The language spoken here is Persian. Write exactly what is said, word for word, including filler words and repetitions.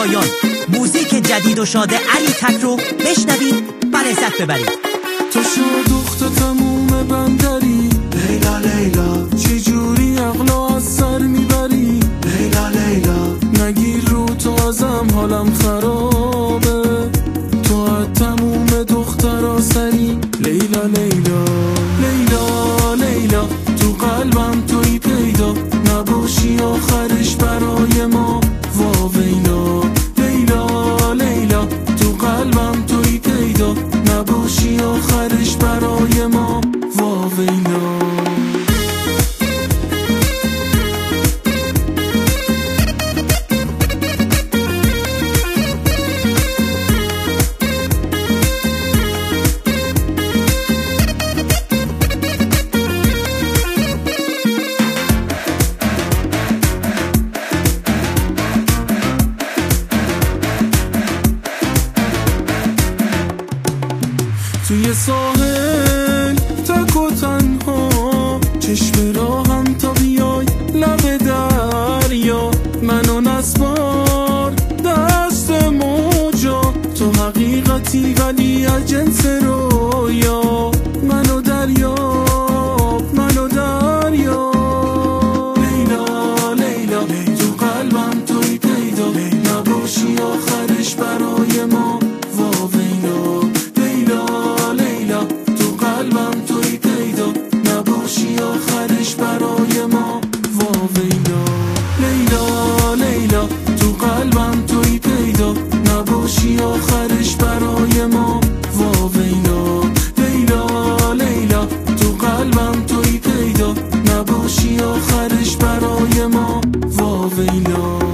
شایان. موزیک جدید و شاد علی تک رو بشنوید و لذت ببرید. تو شادوخت تموم بندری لیلا لیلا، چجوری عقلا از سر میبری لیلا لیلا، نگیر رو تو ازم حالم خرابه، تو از تموم دخترا سری لیلا لیلا لیلا لیلا، تو قلبم توی پیدا نباشی آخرش برای ما واویلا لیلا لیلا، تو قلبم توی پیدا نباشی آخرش برای ما واویلا. توی ساحل تک و تنها چشم راهم تا بیای لب دریا، منو نسپار دست موجا، تو حقیقتی ولی از جنس رویا، منو دریاب منو دریاب لیلا لیلا، تو قلبم توی پیدا نباشی آخرش برای ما واویلا لیلا، تو قلبم توی پیدا نباشی آخرش برای ما واویلا لیلا لیلا، تو قلبم توی پیدا نباشی آخرش برای ما واویلا لیلا لیلا، تو قلبم توی پیدا نباشی آخرش برای ما واویلا.